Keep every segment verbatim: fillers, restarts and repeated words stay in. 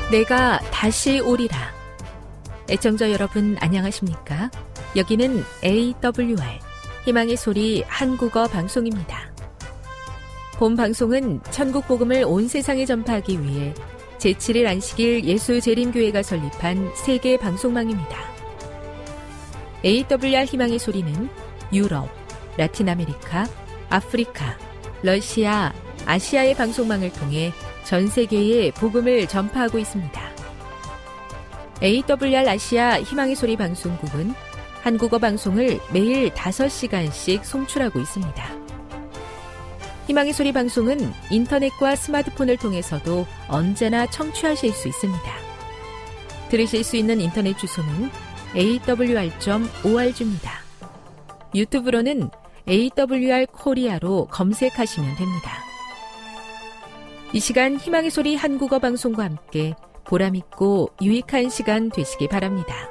내가 다시 오리라. 애청자 여러분 안녕하십니까? 여기는 에이더블유알 희망의 소리 한국어 방송입니다. 본 방송은 천국 복음을 온 세상에 전파하기 위해 제칠 일 안식일 예수재림교회가 설립한 세계 방송망입니다. 에이더블유알 희망의 소리는 유럽, 라틴 아메리카, 아프리카, 러시아, 아시아의 방송망을 통해 전 세계에 복음을 전파하고 있습니다. 에이더블유알 아시아 희망의 소리 방송국은 한국어 방송을 매일 다섯 시간씩 송출하고 있습니다. 희망의 소리 방송은 인터넷과 스마트폰을 통해서도 언제나 청취하실 수 있습니다. 들으실 수 있는 인터넷 주소는 에이더블유알 닷 오알지입니다. 유튜브로는 에이더블유알 코리아로 검색하시면 됩니다. 이 시간 희망의 소리 한국어 방송과 함께 보람있고 유익한 시간 되시기 바랍니다.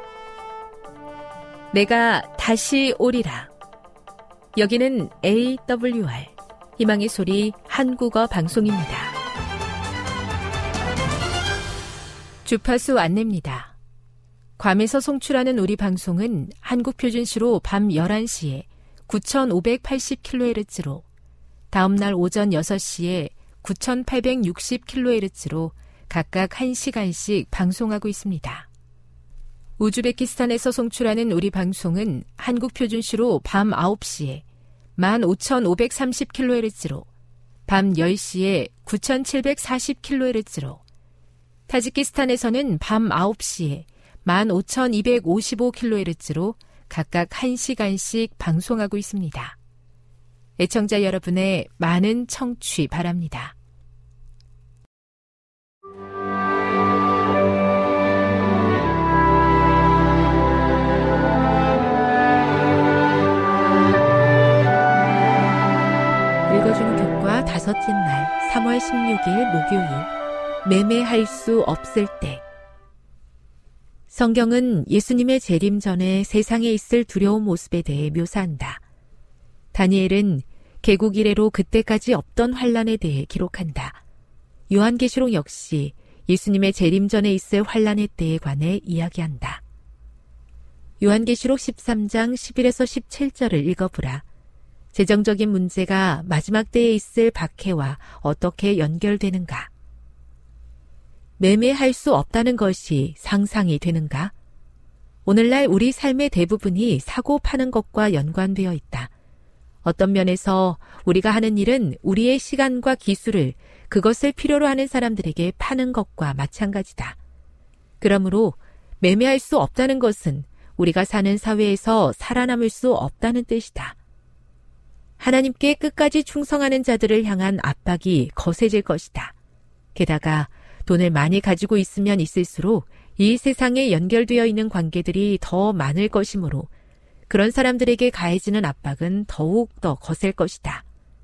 내가 다시 오리라. 여기는 에이더블유알 희망의 소리 한국어 방송입니다. 주파수 안내입니다. 괌에서 송출하는 우리 방송은 한국표준시로 밤 열한 시에 구천오백팔십 킬로헤르츠로, 다음날 오전 여섯 시에 구천팔백육십 킬로헤르츠로 각각 한 시간씩 방송하고 있습니다. 우즈베키스탄에서 송출하는 우리 방송은 한국표준시로 밤 아홉 시에 만 오천오백삼십 킬로헤르츠로, 밤 열 시에 구천칠백사십 킬로헤르츠로, 타지키스탄에서는 밤 아홉 시에 만 오천이백오십오 킬로헤르츠로 각각 한 시간씩 방송하고 있습니다. 애청자 여러분의 많은 청취 바랍니다. 읽어주는 교과 다섯째 날 삼월 십육일 목요일, 매매할 수 없을 때. 성경은 예수님의 재림 전에 세상에 있을 두려운 모습에 대해 묘사한다. 다니엘은 개국 이래로 그때까지 없던 환란에 대해 기록한다. 요한계시록 역시 예수님의 재림 전에 있을 환란에 대해 관해 이야기한다. 요한계시록 십삼 장 십일에서 십칠 절을 읽어보라. 재정적인 문제가 마지막 때에 있을 박해와 어떻게 연결되는가? 매매할 수 없다는 것이 상상이 되는가? 오늘날 우리 삶의 대부분이 사고 파는 것과 연관되어 있다. 어떤 면에서 우리가 하는 일은 우리의 시간과 기술을 그것을 필요로 하는 사람들에게 파는 것과 마찬가지다. 그러므로 매매할 수 없다는 것은 우리가 사는 사회에서 살아남을 수 없다는 뜻이다. 하나님께 끝까지 충성하는 자들을 향한 압박이 거세질 것이다. 게다가 돈을 많이 가지고 있으면 있을수록 이 세상에 연결되어 있는 관계들이 더 많을 것이므로 그런 사람들에게 가해지는 압박은 더욱 더 거셀 것이다.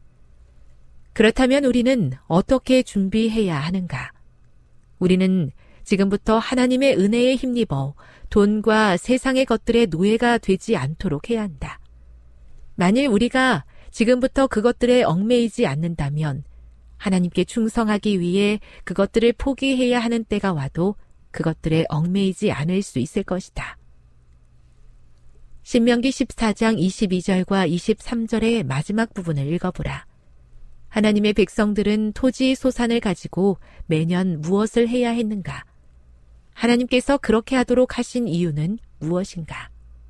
그렇다면 우리는 어떻게 준비해야 하는가? 우리는 지금부터 하나님의 은혜에 힘입어 돈과 세상의 것들의 노예가 되지 않도록 해야 한다. 만일 우리가 지금부터 그것들에 얽매이지 않는다면 하나님께 충성하기 위해 그것들을 포기해야 하는 때가 와도 그것들에 얽매이지 않을 수 있을 것이다. 신명기 십사 장 이십이 절과 이십삼 절의 마지막 부분을 읽어보라. 하나님의 백성들은 토지 소산을 가지고 매년 무엇을 해야 했는가? 하나님께서 그렇게 하도록 하신 이유는 무엇인가?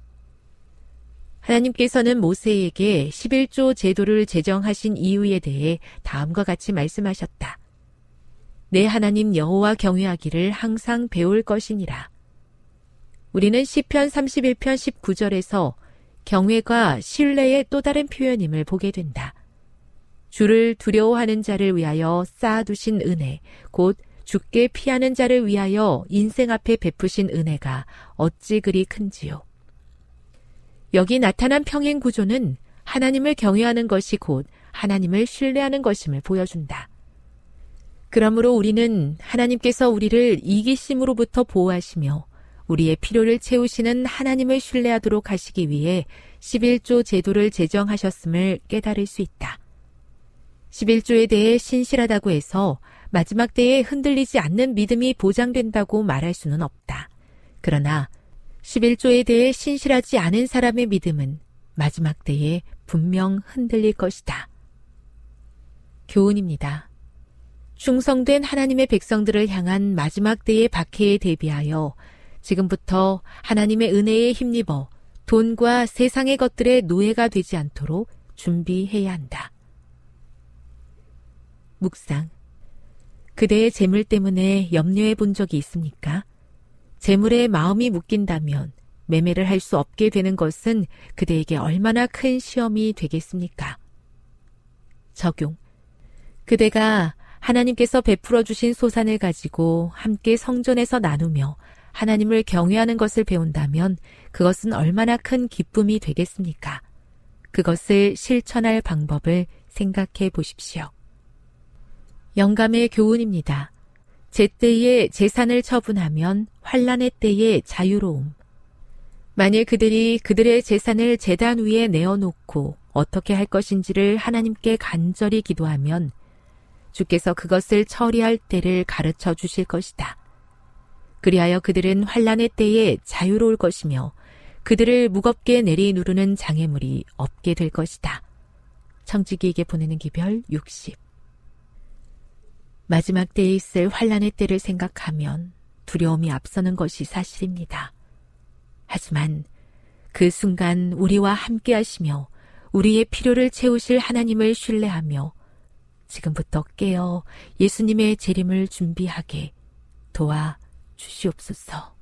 하나님께서는 모세에게 십일조 제도를 제정하신 이유에 대해 다음과 같이 말씀하셨다. 내 하나님 여호와 경외하기를 항상 배울 것이니라. 우리는 시편 삼십일 편 십구 절에서 경외가 신뢰의 또 다른 표현임을 보게 된다. 주를 두려워하는 자를 위하여 쌓아두신 은혜, 곧 주께 피하는 자를 위하여 인생 앞에 베푸신 은혜가 어찌 그리 큰지요. 여기 나타난 평행 구조는 하나님을 경외하는 것이 곧 하나님을 신뢰하는 것임을 보여준다. 그러므로 우리는 하나님께서 우리를 이기심으로부터 보호하시며 우리의 필요를 채우시는 하나님을 신뢰하도록 하시기 위해 십일조 제도를 제정하셨음을 깨달을 수 있다. 십일조에 대해 신실하다고 해서 마지막 때에 흔들리지 않는 믿음이 보장된다고 말할 수는 없다. 그러나 십일 조에 대해 신실하지 않은 사람의 믿음은 마지막 때에 분명 흔들릴 것이다. 교훈입니다. 충성된 하나님의 백성들을 향한 마지막 때의 박해에 대비하여 지금부터 하나님의 은혜에 힘입어 돈과 세상의 것들의 노예가 되지 않도록 준비해야 한다. 묵상. 그대의 재물 때문에 염려해 본 적이 있습니까? 재물에 마음이 묶인다면 매매를 할 수 없게 되는 것은 그대에게 얼마나 큰 시험이 되겠습니까? 적용. 그대가 하나님께서 베풀어 주신 소산을 가지고 함께 성전에서 나누며 하나님을 경외하는 것을 배운다면 그것은 얼마나 큰 기쁨이 되겠습니까? 그것을 실천할 방법을 생각해 보십시오. 영감의 교훈입니다. 제때에 재산을 처분하면 환난의 때에 자유로움. 만일 그들이 그들의 재산을 제단 위에 내어놓고 어떻게 할 것인지를 하나님께 간절히 기도하면 주께서 그것을 처리할 때를 가르쳐 주실 것이다. 그리하여 그들은 환난의 때에 자유로울 것이며 그들을 무겁게 내리누르는 장애물이 없게 될 것이다. 청지기에게 보내는 기별 육십. 마지막 때에 있을 환난의 때를 생각하면 두려움이 앞서는 것이 사실입니다. 하지만 그 순간 우리와 함께 하시며 우리의 필요를 채우실 하나님을 신뢰하며 지금부터 깨어 예수님의 재림을 준비하게 도와 주시옵소서.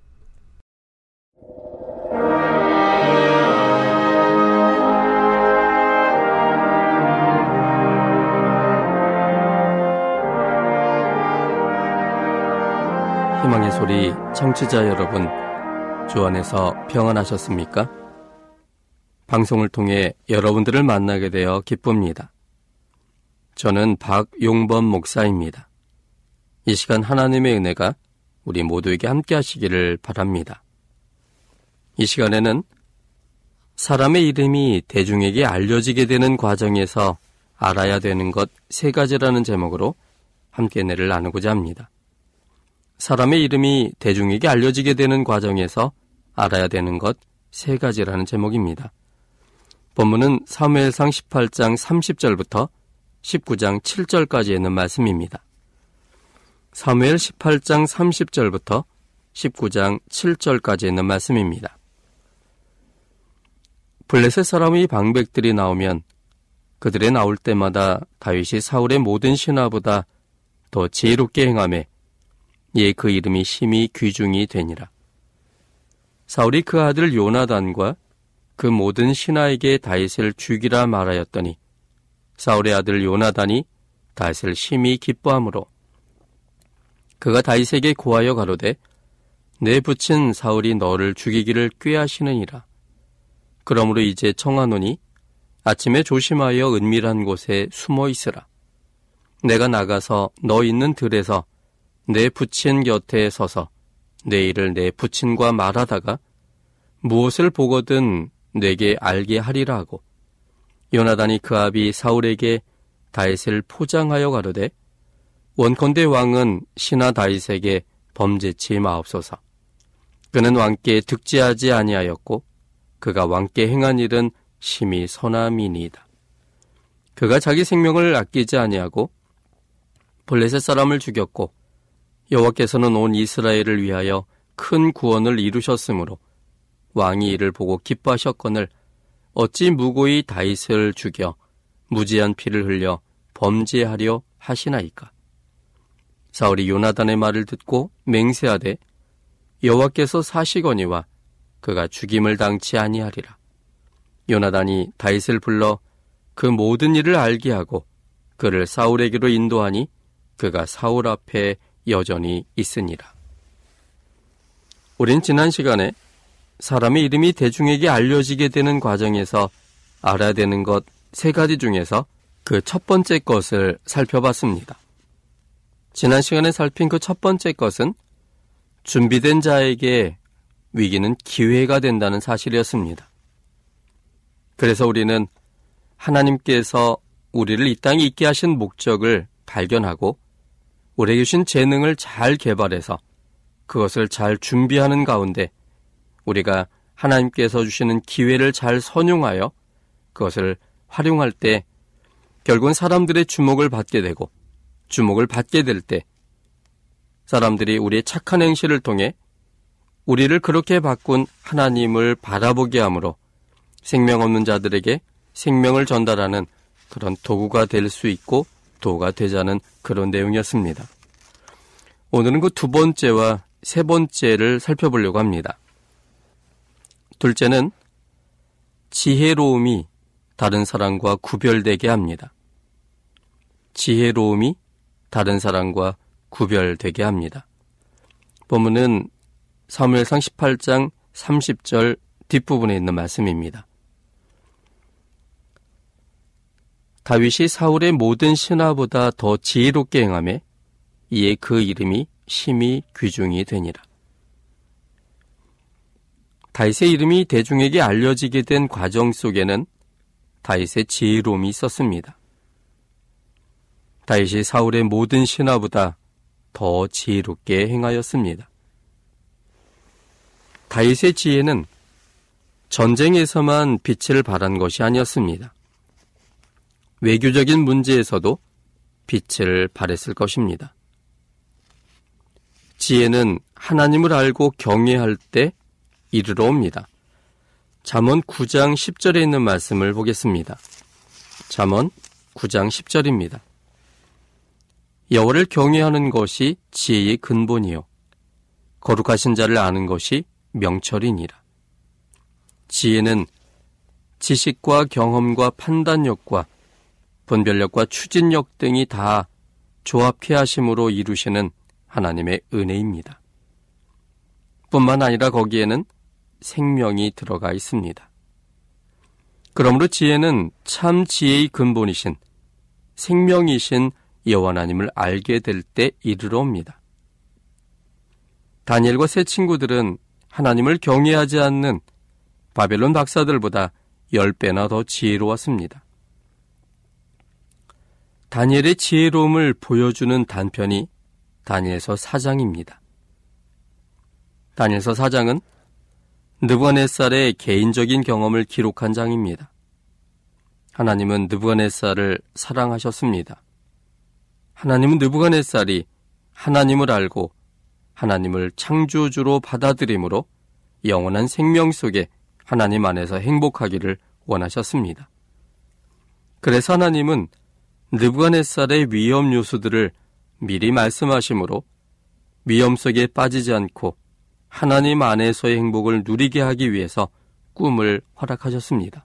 희망의 소리 청취자 여러분, 주 안에서 평안하셨습니까? 방송을 통해 여러분들을 만나게 되어 기쁩니다. 저는 박용범 목사입니다. 이 시간 하나님의 은혜가 우리 모두에게 함께 하시기를 바랍니다. 이 시간에는 사람의 이름이 대중에게 알려지게 되는 과정에서 알아야 되는 것 세 가지라는 제목으로 함께 은혜를 나누고자 합니다. 사람의 이름이 대중에게 알려지게 되는 과정에서 알아야 되는 것 세 가지라는 제목입니다. 본문은 사무엘상 십팔 장 삼십 절부터 십구 장 칠 절까지 있는 말씀입니다. 사무엘 십팔 장 삼십 절부터 십구 장 칠 절까지 있는 말씀입니다. 블레셋 사람의 방백들이 나오면 그들의 나올 때마다 다윗이 사울의 모든 신하보다 더 지혜롭게 행하매 예, 그 이름이 심히 귀중이 되니라. 사울이 그 아들 요나단과 그 모든 신하에게 다윗을 죽이라 말하였더니 사울의 아들 요나단이 다윗을 심히 기뻐하므로 그가 다윗에게 고하여 가로되 내 부친 사울이 너를 죽이기를 꾀하시느니라. 그러므로 이제 청하노니 아침에 조심하여 은밀한 곳에 숨어 있으라. 내가 나가서 너 있는 들에서 내 부친 곁에 서서 내 일을 내 부친과 말하다가 무엇을 보거든 내게 알게 하리라 하고 요나단이 그 아비 사울에게 다윗을 포장하여 가로되 원컨대 왕은 신하 다윗에게 범죄치 마옵소서. 그는 왕께 득지하지 아니하였고 그가 왕께 행한 일은 심히 선함이니이다. 그가 자기 생명을 아끼지 아니하고 블레셋 사람을 죽였고 여호와께서는 온 이스라엘을 위하여 큰 구원을 이루셨으므로 왕이 이를 보고 기뻐하셨거늘 어찌 무고히 다윗을 죽여 무지한 피를 흘려 범죄하려 하시나이까. 사울이 요나단의 말을 듣고 맹세하되 여호와께서 사시거니와 그가 죽임을 당치 아니하리라. 요나단이 다윗을 불러 그 모든 일을 알게 하고 그를 사울에게로 인도하니 그가 사울 앞에 여전히 있으니라. 우린 지난 시간에 사람의 이름이 대중에게 알려지게 되는 과정에서 알아야 되는 것 세 가지 중에서 그 첫 번째 것을 살펴봤습니다. 지난 시간에 살핀 그 첫 번째 것은 준비된 자에게 위기는 기회가 된다는 사실이었습니다. 그래서 우리는 하나님께서 우리를 이 땅에 있게 하신 목적을 발견하고 우리에게 주신 재능을 잘 개발해서 그것을 잘 준비하는 가운데 우리가 하나님께서 주시는 기회를 잘 선용하여 그것을 활용할 때 결국은 사람들의 주목을 받게 되고, 주목을 받게 될 때 사람들이 우리의 착한 행실을 통해 우리를 그렇게 바꾼 하나님을 바라보게 함으로 생명 없는 자들에게 생명을 전달하는 그런 도구가 될 수 있고 도구가 되자는 그런 내용이었습니다. 오늘은 그 두 번째와 세 번째를 살펴보려고 합니다. 둘째는 지혜로움이 다른 사람과 구별되게 합니다. 지혜로움이 다른 사람과 구별되게 합니다. 본문은 사무엘상 십팔 장 삼십 절 뒷부분에 있는 말씀입니다. 다윗이 사울의 모든 신하보다 더 지혜롭게 행하매 이에 그 이름이 심히 귀중이 되니라. 다윗의 이름이 대중에게 알려지게 된 과정 속에는 다윗의 지혜로움이 있었습니다. 다윗이 사울의 모든 신하보다 더 지혜롭게 행하였습니다. 다윗의 지혜는 전쟁에서만 빛을 발한 것이 아니었습니다. 외교적인 문제에서도 빛을 발했을 것입니다. 지혜는 하나님을 알고 경외할 때 이르러 옵니다. 잠언 구 장 십 절에 있는 말씀을 보겠습니다. 잠언 구 장 십 절입니다. 여호와를 경외하는 것이 지혜의 근본이요 거룩하신 자를 아는 것이 명철이니라. 지혜는 지식과 경험과 판단력과 분별력과 추진력 등이 다 조합해 하심으로 이루시는 하나님의 은혜입니다. 뿐만 아니라 거기에는 생명이 들어가 있습니다. 그러므로 지혜는 참 지혜의 근본이신 생명이신 여호와 하나님을 알게 될 때 이르러 옵니다. 다니엘과 세 친구들은 하나님을 경외하지 않는 바벨론 박사들보다 열 배나 더 지혜로웠습니다. 다니엘의 지혜로움을 보여주는 단편이 다니엘서 사 장입니다. 다니엘서 사 장은 느부갓네살의 개인적인 경험을 기록한 장입니다. 하나님은 느부갓네살을 사랑하셨습니다. 하나님은 느부갓네살이 하나님을 알고 하나님을 창조주로 받아들임으로 영원한 생명 속에 하나님 안에서 행복하기를 원하셨습니다. 그래서 하나님은 느부갓네살의 위험 요소들을 미리 말씀하심으로 위험 속에 빠지지 않고 하나님 안에서의 행복을 누리게 하기 위해서 꿈을 허락하셨습니다.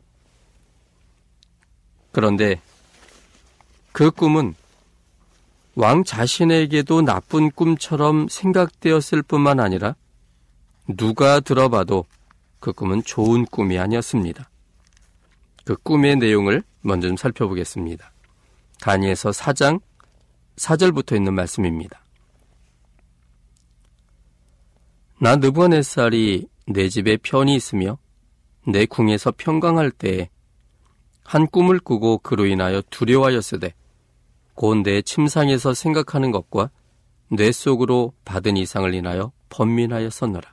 그런데 그 꿈은 왕 자신에게도 나쁜 꿈처럼 생각되었을 뿐만 아니라 누가 들어봐도 그 꿈은 좋은 꿈이 아니었습니다. 그 꿈의 내용을 먼저 좀 살펴보겠습니다. 다니엘서 사 장 사 절부터 있는 말씀입니다. 나 느부갓네살이 내 집에 편히 있으며 내 궁에서 평강할 때에 한 꿈을 꾸고 그로 인하여 두려워하였으되 곧 내 침상에서 생각하는 것과 뇌 속으로 받은 이상을 인하여 번민하였었노라.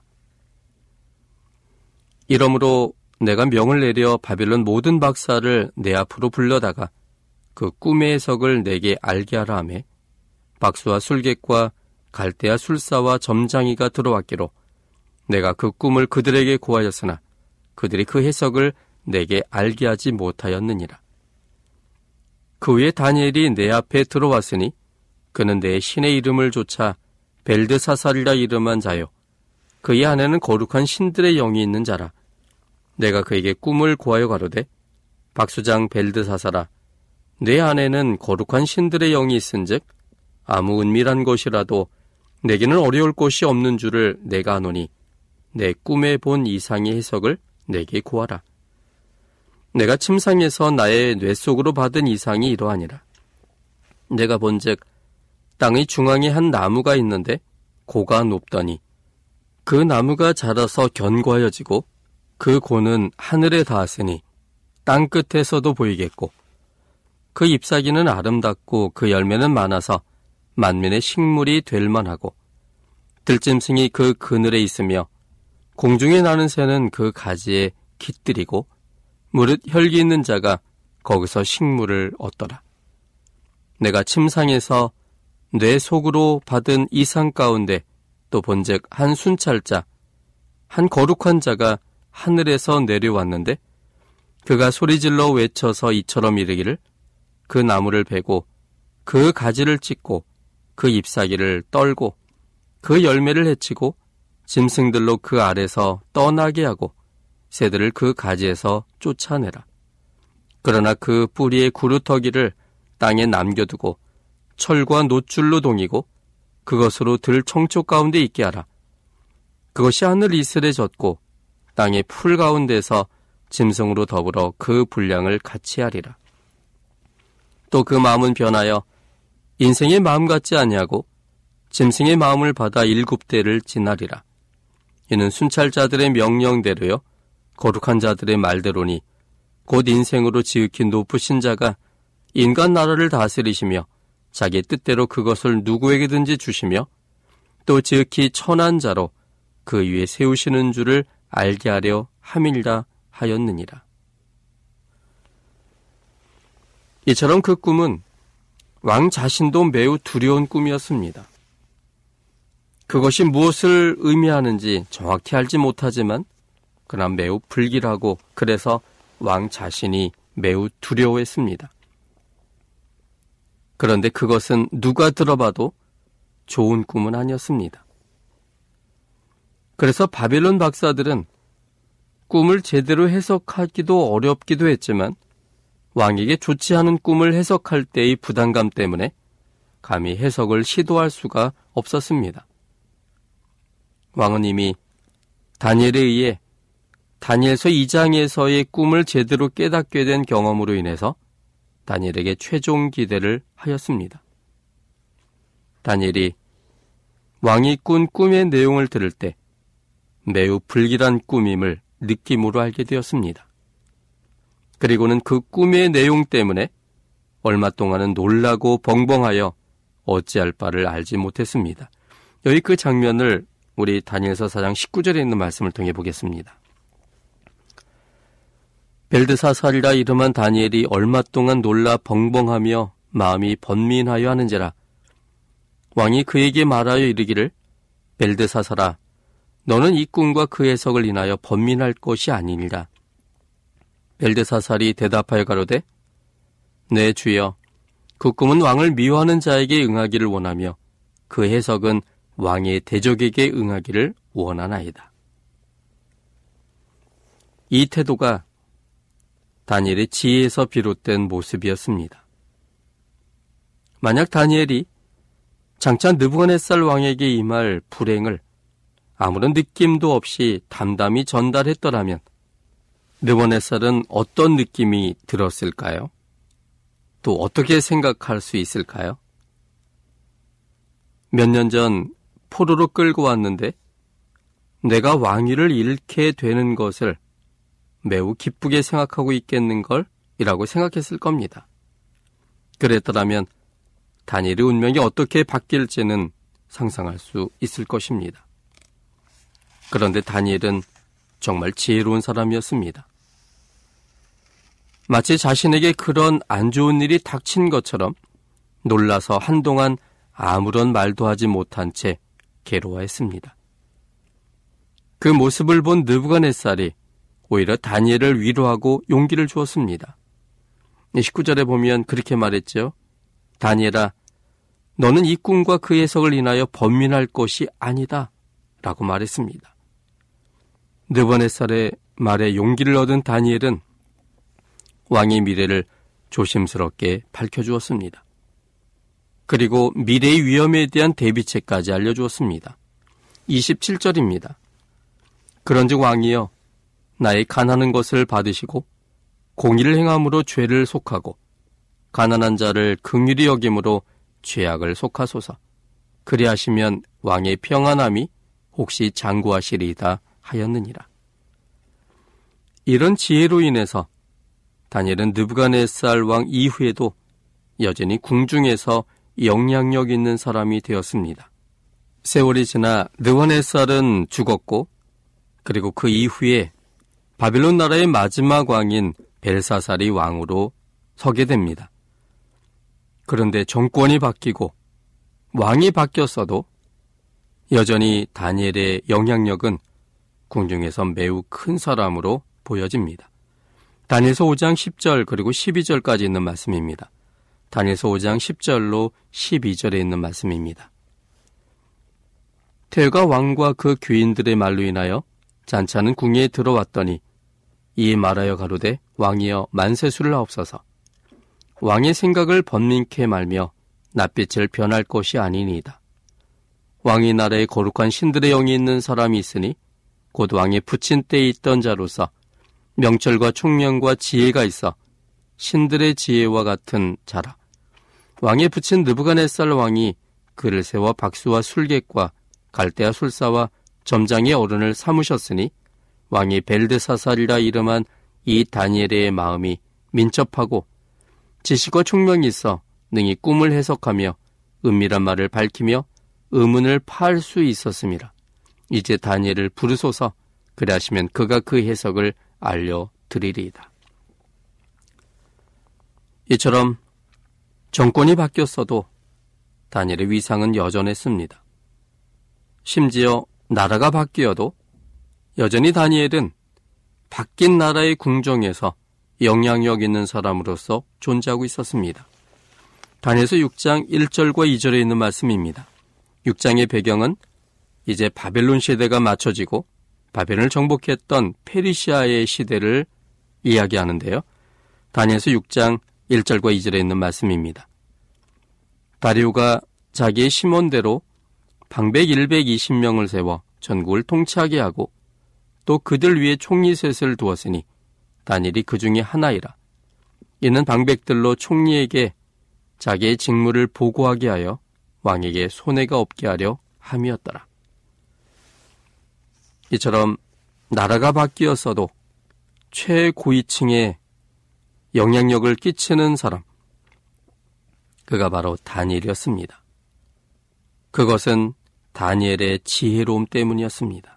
이러므로 내가 명을 내려 바벨론 모든 박사를 내 앞으로 불러다가 그 꿈의 해석을 내게 알게 하라 하매 박수와 술객과 갈대아 술사와 점장이가 들어왔기로 내가 그 꿈을 그들에게 고하였으나 그들이 그 해석을 내게 알게 하지 못하였느니라. 그 후에 다니엘이 내 앞에 들어왔으니 그는 내 신의 이름을 조차 벨드사살이라 이름한 자요 그의 안에는 거룩한 신들의 영이 있는 자라. 내가 그에게 꿈을 고하여 가로되 박수장 벨드사살아 내 안에는 거룩한 신들의 영이 있은즉 아무 은밀한 것이라도 내게는 어려울 것이 없는 줄을 내가 아노니 내 꿈에 본 이상의 해석을 내게 고하라. 내가 침상에서 나의 뇌 속으로 받은 이상이 이러하니라. 내가 본즉 땅의 중앙에 한 나무가 있는데 고가 높더니 그 나무가 자라서 견고하여지고 그 고는 하늘에 닿았으니 땅 끝에서도 보이겠고 그 잎사귀는 아름답고 그 열매는 많아서 만민의 식물이 될 만하고 들짐승이 그 그늘에 있으며 공중에 나는 새는 그 가지에 깃들이고 무릇 혈기 있는 자가 거기서 식물을 얻더라. 내가 침상에서 내 속으로 받은 이상 가운데 또 본즉 한 순찰자, 한 거룩한 자가 하늘에서 내려왔는데 그가 소리질러 외쳐서 이처럼 이르기를 그 나무를 베고 그 가지를 찢고 그 잎사귀를 떨고 그 열매를 해치고 짐승들로 그 아래서 떠나게 하고 새들을 그 가지에서 쫓아내라. 그러나 그 뿌리의 구루터기를 땅에 남겨두고 철과 놋줄로 동이고 그것으로 들 청초 가운데 있게 하라. 그것이 하늘 이슬에 젖고 땅의 풀 가운데서 짐승으로 더불어 그 분량을 같이 하리라. 또 그 마음은 변하여 인생의 마음 같지 아니하고 짐승의 마음을 받아 일곱 대를 지나리라. 이는 순찰자들의 명령대로요 거룩한 자들의 말대로니 곧 인생으로 지극히 높으신 자가 인간 나라를 다스리시며 자기 뜻대로 그것을 누구에게든지 주시며 또 지극히 천한 자로 그 위에 세우시는 줄을 알게 하려 함이라 하였느니라. 이처럼 그 꿈은 왕 자신도 매우 두려운 꿈이었습니다. 그것이 무엇을 의미하는지 정확히 알지 못하지만 그러나 매우 불길하고 그래서 왕 자신이 매우 두려워했습니다. 그런데 그것은 누가 들어봐도 좋은 꿈은 아니었습니다. 그래서 바벨론 박사들은 꿈을 제대로 해석하기도 어렵기도 했지만 왕에게 좋지 않은 꿈을 해석할 때의 부담감 때문에 감히 해석을 시도할 수가 없었습니다. 왕은 이미 다니엘에 의해 다니엘서 이 장에서의 꿈을 제대로 깨닫게 된 경험으로 인해서 다니엘에게 최종 기대를 하였습니다. 다니엘이 왕이 꾼 꿈의 내용을 들을 때 매우 불길한 꿈임을 느낌으로 알게 되었습니다. 그리고는 그 꿈의 내용 때문에 얼마 동안은 놀라고 벙벙하여 어찌할 바를 알지 못했습니다. 여기 그 장면을 우리 다니엘서 사 장 십구 절에 있는 말씀을 통해 보겠습니다. 벨드사살이라 이름한 다니엘이 얼마 동안 놀라 벙벙하며 마음이 번민하여 하는지라. 왕이 그에게 말하여 이르기를 벨드사살아 너는 이 꿈과 그 해석을 인하여 번민할 것이 아니니라. 벨드사살이 대답하여 가로되 네 주여 그 꿈은 왕을 미워하는 자에게 응하기를 원하며 그 해석은 왕의 대적에게 응하기를 원하나이다. 이 태도가 다니엘의 지혜에서 비롯된 모습이었습니다. 만약 다니엘이 장차 느부갓네살 왕에게 임할 불행을 아무런 느낌도 없이 담담히 전달했더라면 느부갓네살은 어떤 느낌이 들었을까요? 또 어떻게 생각할 수 있을까요? 몇 년 전 포로로 끌고 왔는데 내가 왕위를 잃게 되는 것을 매우 기쁘게 생각하고 있겠는걸? 이라고 생각했을 겁니다. 그랬더라면 다니엘의 운명이 어떻게 바뀔지는 상상할 수 있을 것입니다. 그런데 다니엘은 정말 지혜로운 사람이었습니다. 마치 자신에게 그런 안 좋은 일이 닥친 것처럼 놀라서 한동안 아무런 말도 하지 못한 채 괴로워했습니다. 그 모습을 본 느부갓네살이 오히려 다니엘을 위로하고 용기를 주었습니다. 십구 절에 보면 그렇게 말했죠. 다니엘아, 너는 이 꿈과 그 해석을 인하여 번민할 것이 아니다 라고 말했습니다. 느부갓네살의 말에 용기를 얻은 다니엘은 왕의 미래를 조심스럽게 밝혀주었습니다. 그리고 미래의 위험에 대한 대비책까지 알려주었습니다. 이십칠 절입니다. 그런즉 왕이여 나의 가난한 것을 받으시고 공의를 행함으로 죄를 속하고 가난한 자를 긍휼히 여김으로 죄악을 속하소서. 그리하시면 왕의 평안함이 혹시 장구하시리이다 하였느니라. 이런 지혜로 인해서 다니엘은 느부갓네살 왕 이후에도 여전히 궁중에서 영향력 있는 사람이 되었습니다. 세월이 지나 느부갓네살은 죽었고 그리고 그 이후에 바빌론 나라의 마지막 왕인 벨사살이 왕으로 서게 됩니다. 그런데 정권이 바뀌고 왕이 바뀌었어도 여전히 다니엘의 영향력은 궁중에서 매우 큰 사람으로 보여집니다. 다니엘서 오 장 십 절 그리고 십이 절까지 있는 말씀입니다. 다니엘서 오 장 십 절로 십이 절에 있는 말씀입니다. 태가 왕과 그 귀인들의 말로 인하여 잔치하는 궁에 들어왔더니 이에 말하여 가로되 왕이여 만세수를 하옵소서. 왕의 생각을 번민케 말며 낯빛을 변할 것이 아니니이다. 왕의 나라에 거룩한 신들의 영이 있는 사람이 있으니 곧 왕의 붙인 때에 있던 자로서 명철과 총명과 지혜가 있어 신들의 지혜와 같은 자라. 왕의 붙인 느부갓네살 왕이 그를 세워 박수와 술객과 갈대아 술사와 점장의 어른을 삼으셨으니 왕이 벨드사살이라 이름한 이 다니엘의 마음이 민첩하고 지식과 총명이 있어 능히 꿈을 해석하며 은밀한 말을 밝히며 의문을 파할 수 있었음이라. 이제 다니엘을 부르소서. 그리하시면 그가 그 해석을 알려드리리이다. 이처럼 정권이 바뀌었어도 다니엘의 위상은 여전했습니다. 심지어 나라가 바뀌어도 여전히 다니엘은 바뀐 나라의 궁정에서 영향력 있는 사람으로서 존재하고 있었습니다. 다니엘서 육 장 일 절과 이 절에 있는 말씀입니다. 육 장의 배경은 이제 바벨론 시대가 맞춰지고 바벨론을 정복했던 페르시아의 시대를 이야기하는데요. 다니엘서 육 장 일 절과 이 절에 있는 말씀입니다. 다리오가 자기의 심원대로 방백 백이십 명을 세워 전국을 통치하게 하고 또 그들 위에 총리 셋을 두었으니 다니엘이 그 중에 하나이라. 이는 방백들로 총리에게 자기의 직무를 보고하게 하여 왕에게 손해가 없게 하려 함이었더라. 이처럼 나라가 바뀌었어도 최고위층에 영향력을 끼치는 사람, 그가 바로 다니엘이었습니다. 그것은 다니엘의 지혜로움 때문이었습니다.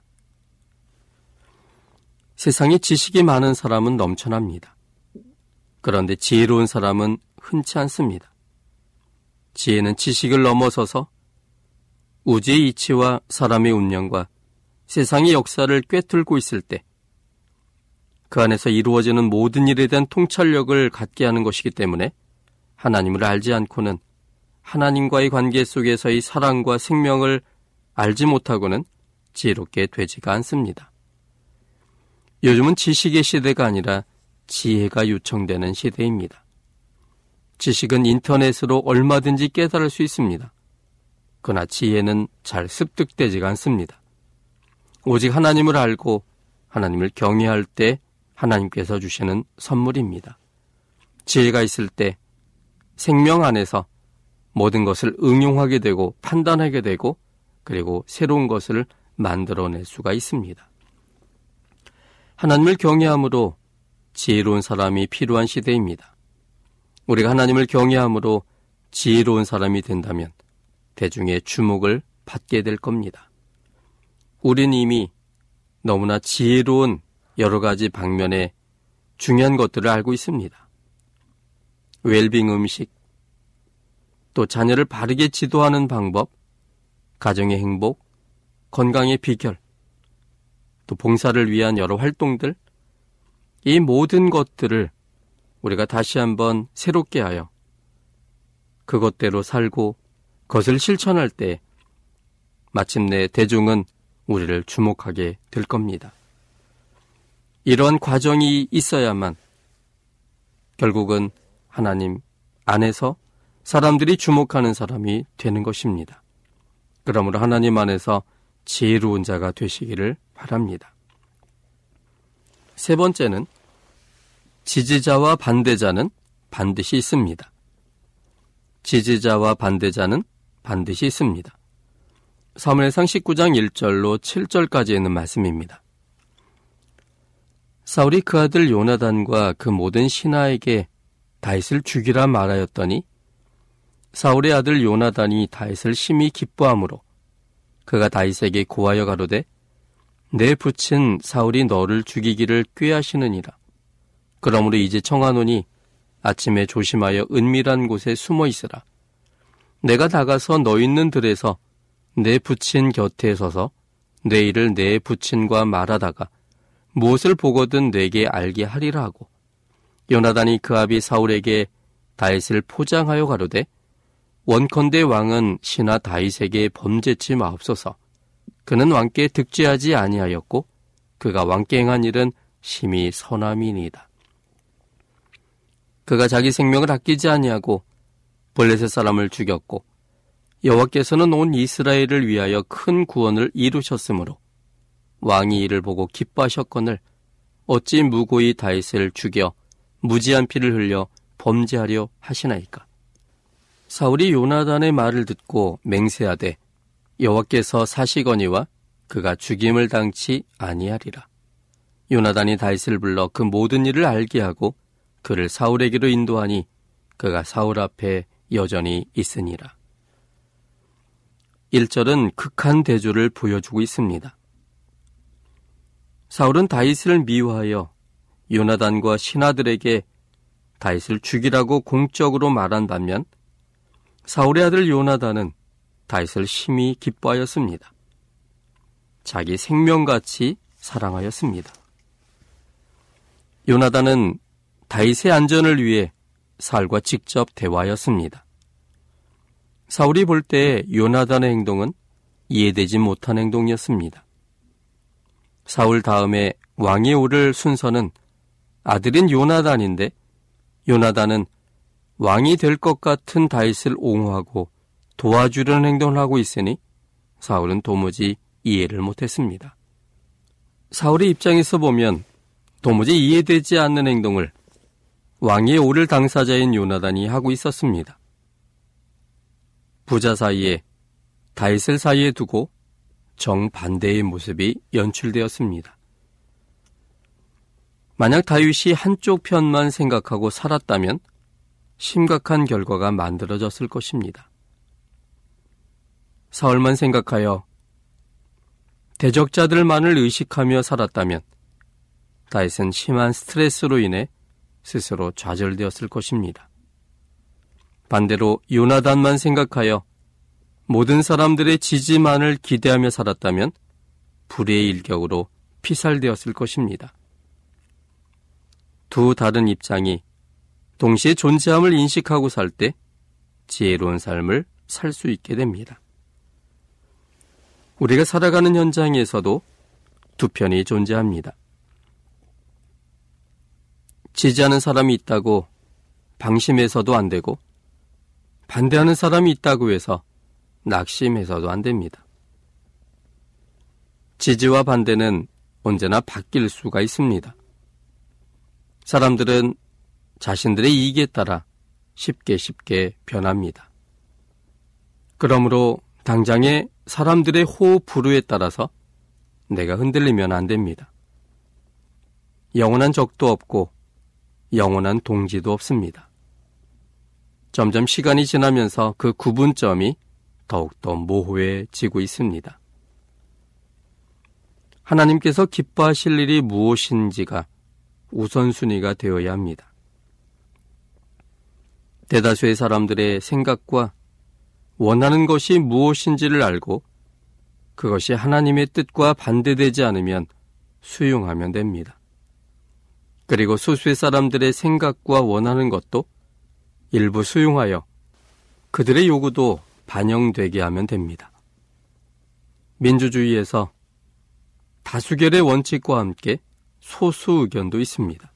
세상에 지식이 많은 사람은 넘쳐납니다. 그런데 지혜로운 사람은 흔치 않습니다. 지혜는 지식을 넘어서서 우주의 이치와 사람의 운명과 세상의 역사를 꿰뚫고 있을 때 그 안에서 이루어지는 모든 일에 대한 통찰력을 갖게 하는 것이기 때문에 하나님을 알지 않고는 하나님과의 관계 속에서의 사랑과 생명을 알지 못하고는 지혜롭게 되지가 않습니다. 요즘은 지식의 시대가 아니라 지혜가 요청되는 시대입니다. 지식은 인터넷으로 얼마든지 깨달을 수 있습니다. 그러나 지혜는 잘 습득되지가 않습니다. 오직 하나님을 알고 하나님을 경외할 때 하나님께서 주시는 선물입니다. 지혜가 있을 때 생명 안에서 모든 것을 응용하게 되고 판단하게 되고 그리고 새로운 것을 만들어낼 수가 있습니다. 하나님을 경외함으로 지혜로운 사람이 필요한 시대입니다. 우리가 하나님을 경외함으로 지혜로운 사람이 된다면 대중의 주목을 받게 될 겁니다. 우린 이미 너무나 지혜로운 여러 가지 방면의 중요한 것들을 알고 있습니다. 웰빙 음식, 또 자녀를 바르게 지도하는 방법, 가정의 행복, 건강의 비결, 또 봉사를 위한 여러 활동들, 이 모든 것들을 우리가 다시 한번 새롭게 하여 그것대로 살고 그것을 실천할 때 마침내 대중은 우리를 주목하게 될 겁니다. 이런 과정이 있어야만 결국은 하나님 안에서 사람들이 주목하는 사람이 되는 것입니다. 그러므로 하나님 안에서 지혜로운 자가 되시기를 바랍니다. 세 번째는 지지자와 반대자는 반드시 있습니다. 지지자와 반대자는 반드시 있습니다. 사무엘상 십구 장 일 절로 칠 절까지 있는 말씀입니다. 사울이 그 아들 요나단과 그 모든 신하에게 다윗을 죽이라 말하였더니 사울의 아들 요나단이 다윗을 심히 기뻐하므로 그가 다윗에게 고하여 가로되 내 부친 사울이 너를 죽이기를 꾀하시느니라. 그러므로 이제 청하노니 아침에 조심하여 은밀한 곳에 숨어 있으라. 내가 나가서 너 있는 들에서 내 부친 곁에 서서 내 일을 내 부친과 말하다가 무엇을 보거든 내게 알게 하리라 하고, 요나단이 그 아비 사울에게 다윗을 포장하여 가로되 원컨대 왕은 신하 다윗에게 범죄치 마옵소서. 그는 왕께 득죄하지 아니하였고 그가 왕께 행한 일은 심히 선함이니이다. 그가 자기 생명을 아끼지 아니하고 블레셋 사람을 죽였고 여호와께서는 온 이스라엘을 위하여 큰 구원을 이루셨으므로 왕이 이를 보고 기뻐하셨거늘 어찌 무고히 다윗을 죽여 무지한 피를 흘려 범죄하려 하시나이까. 사울이 요나단의 말을 듣고 맹세하되 여호와께서 사시거니와 그가 죽임을 당치 아니하리라. 요나단이 다윗을 불러 그 모든 일을 알게 하고 그를 사울에게로 인도하니 그가 사울 앞에 여전히 있으니라. 일 절은 극한 대조를 보여주고 있습니다. 사울은 다윗을 미워하여 요나단과 신하들에게 다윗을 죽이라고 공적으로 말한 반면 사울의 아들 요나단은 다윗을 심히 기뻐하였습니다. 자기 생명같이 사랑하였습니다. 요나단은 다윗의 안전을 위해 사울과 직접 대화하였습니다. 사울이 볼 때 요나단의 행동은 이해되지 못한 행동이었습니다. 사울 다음에 왕이 오를 순서는 아들인 요나단인데 요나단은 왕이 될 것 같은 다윗을 옹호하고 도와주려는 행동을 하고 있으니 사울은 도무지 이해를 못했습니다. 사울의 입장에서 보면 도무지 이해되지 않는 행동을 왕위에 오를 당사자인 요나단이 하고 있었습니다. 부자 사이에 다윗을 사이에 두고 정반대의 모습이 연출되었습니다. 만약 다윗이 한쪽 편만 생각하고 살았다면 심각한 결과가 만들어졌을 것입니다. 사울만 생각하여 대적자들만을 의식하며 살았다면 다윗은 심한 스트레스로 인해 스스로 좌절되었을 것입니다. 반대로 요나단만 생각하여 모든 사람들의 지지만을 기대하며 살았다면 불의의 일격으로 피살되었을 것입니다. 두 다른 입장이 동시에 존재함을 인식하고 살 때 지혜로운 삶을 살 수 있게 됩니다. 우리가 살아가는 현장에서도 두 편이 존재합니다. 지지하는 사람이 있다고 방심해서도 안 되고 반대하는 사람이 있다고 해서 낙심해서도 안 됩니다. 지지와 반대는 언제나 바뀔 수가 있습니다. 사람들은 자신들의 이익에 따라 쉽게 쉽게 변합니다. 그러므로 당장의 사람들의 호흡 불우에 따라서 내가 흔들리면 안 됩니다. 영원한 적도 없고 영원한 동지도 없습니다. 점점 시간이 지나면서 그 구분점이 더욱더 모호해지고 있습니다. 하나님께서 기뻐하실 일이 무엇인지가 우선순위가 되어야 합니다. 대다수의 사람들의 생각과 원하는 것이 무엇인지를 알고 그것이 하나님의 뜻과 반대되지 않으면 수용하면 됩니다. 그리고 소수의 사람들의 생각과 원하는 것도 일부 수용하여 그들의 요구도 반영되게 하면 됩니다. 민주주의에서 다수결의 원칙과 함께 소수 의견도 있습니다.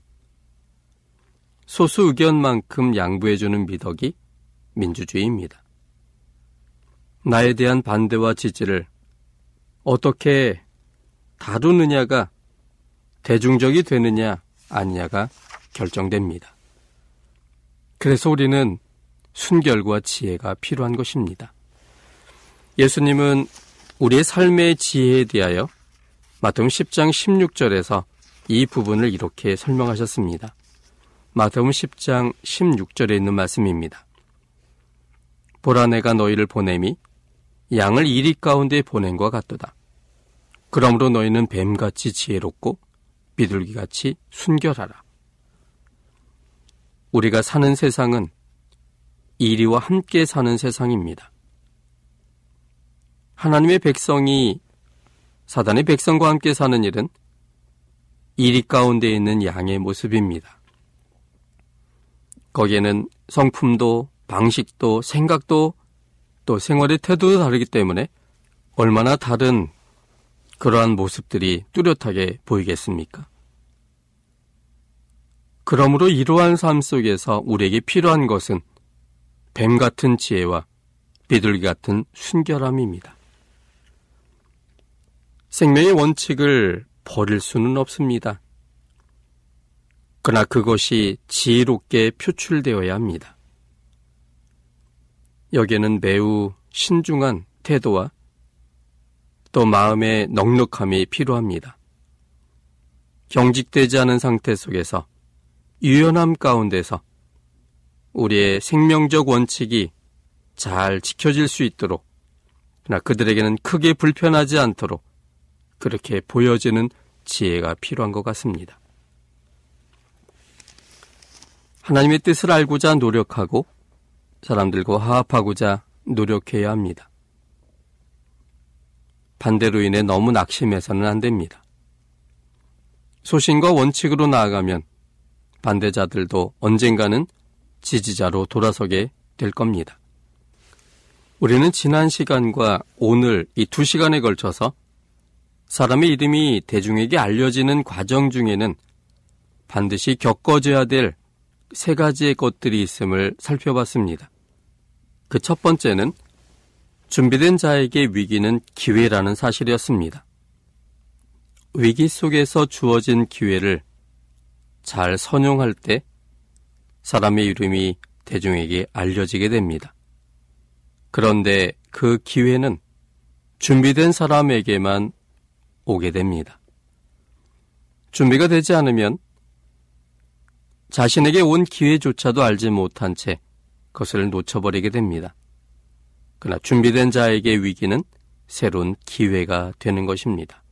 소수 의견만큼 양보해주는 미덕이 민주주의입니다. 나에 대한 반대와 지지를 어떻게 다루느냐가 대중적이 되느냐 아니냐가 결정됩니다. 그래서 우리는 순결과 지혜가 필요한 것입니다. 예수님은 우리의 삶의 지혜에 대하여 마태복음 십 장 십육 절에서 이 부분을 이렇게 설명하셨습니다. 마태복음 십 장 십육 절에 있는 말씀입니다. 보라 내가 너희를 보냄이 양을 이리 가운데 보낸과 같도다. 그러므로 너희는 뱀같이 지혜롭고 비둘기같이 순결하라. 우리가 사는 세상은 이리와 함께 사는 세상입니다. 하나님의 백성이 사단의 백성과 함께 사는 일은 이리 가운데 있는 양의 모습입니다. 거기에는 성품도 방식도 생각도 또 생활의 태도도 다르기 때문에 얼마나 다른 그러한 모습들이 뚜렷하게 보이겠습니까? 그러므로 이러한 삶 속에서 우리에게 필요한 것은 뱀 같은 지혜와 비둘기 같은 순결함입니다. 생명의 원칙을 버릴 수는 없습니다. 그러나 그것이 지혜롭게 표출되어야 합니다. 여기에는 매우 신중한 태도와 또 마음의 넉넉함이 필요합니다. 경직되지 않은 상태 속에서 유연함 가운데서 우리의 생명적 원칙이 잘 지켜질 수 있도록, 그러나 그들에게는 크게 불편하지 않도록 그렇게 보여지는 지혜가 필요한 것 같습니다. 하나님의 뜻을 알고자 노력하고 사람들과 화합하고자 노력해야 합니다. 반대로 인해 너무 낙심해서는 안 됩니다. 소신과 원칙으로 나아가면 반대자들도 언젠가는 지지자로 돌아서게 될 겁니다. 우리는 지난 시간과 오늘 이 두 시간에 걸쳐서 사람의 이름이 대중에게 알려지는 과정 중에는 반드시 겪어져야 될 세 가지의 것들이 있음을 살펴봤습니다. 그 첫 번째는 준비된 자에게 위기는 기회라는 사실이었습니다. 위기 속에서 주어진 기회를 잘 선용할 때 사람의 이름이 대중에게 알려지게 됩니다. 그런데 그 기회는 준비된 사람에게만 오게 됩니다. 준비가 되지 않으면 자신에게 온 기회조차도 알지 못한 채 그것을 놓쳐버리게 됩니다. 그러나 준비된 자에게 위기는 새로운 기회가 되는 것입니다.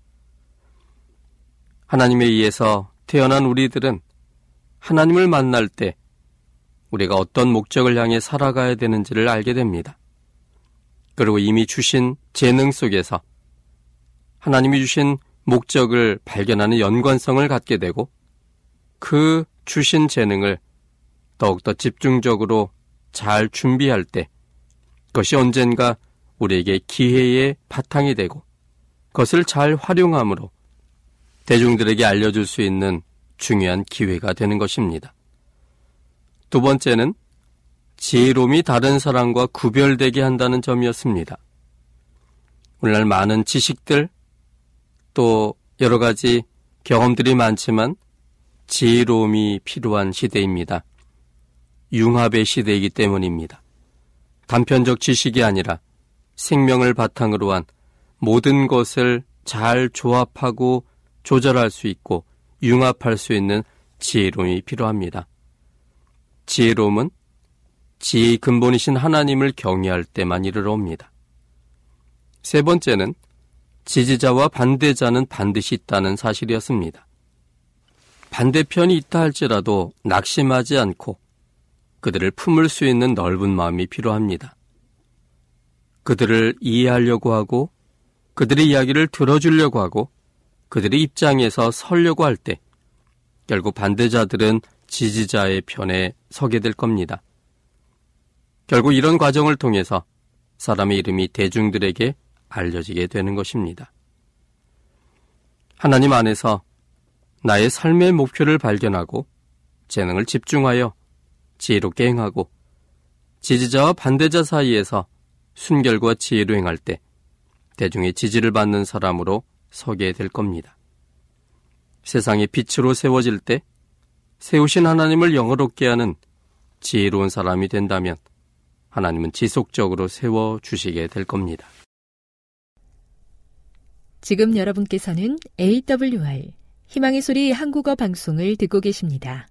하나님에 의해서 태어난 우리들은 하나님을 만날 때 우리가 어떤 목적을 향해 살아가야 되는지를 알게 됩니다. 그리고 이미 주신 재능 속에서 하나님이 주신 목적을 발견하는 연관성을 갖게 되고 그 주신 재능을 더욱더 집중적으로 잘 준비할 때 그것이 언젠가 우리에게 기회의 바탕이 되고 그것을 잘 활용함으로 대중들에게 알려줄 수 있는 중요한 기회가 되는 것입니다. 두 번째는 지혜로움이 다른 사람과 구별되게 한다는 점이었습니다. 오늘날 많은 지식들 또 여러 가지 경험들이 많지만 지혜로움이 필요한 시대입니다. 융합의 시대이기 때문입니다. 단편적 지식이 아니라 생명을 바탕으로 한 모든 것을 잘 조합하고 조절할 수 있고 융합할 수 있는 지혜로움이 필요합니다. 지혜로움은 지혜의 근본이신 하나님을 경외할 때만 이르러 옵니다. 세 번째는 지지자와 반대자는 반드시 있다는 사실이었습니다. 반대편이 있다 할지라도 낙심하지 않고 그들을 품을 수 있는 넓은 마음이 필요합니다. 그들을 이해하려고 하고 그들의 이야기를 들어주려고 하고 그들의 입장에서 서려고 할 때 결국 반대자들은 지지자의 편에 서게 될 겁니다. 결국 이런 과정을 통해서 사람의 이름이 대중들에게 알려지게 되는 것입니다. 하나님 안에서 나의 삶의 목표를 발견하고 재능을 집중하여 지혜롭게 행하고 지지자와 반대자 사이에서 순결과 지혜로 행할 때 대중의 지지를 받는 사람으로 서게 될 겁니다. 세상의 빛으로 세워질 때 세우신 하나님을 영화롭게 하는 지혜로운 사람이 된다면 하나님은 지속적으로 세워주시게 될 겁니다. 지금 여러분께서는 에이더블유알 희망의 소리 한국어 방송을 듣고 계십니다.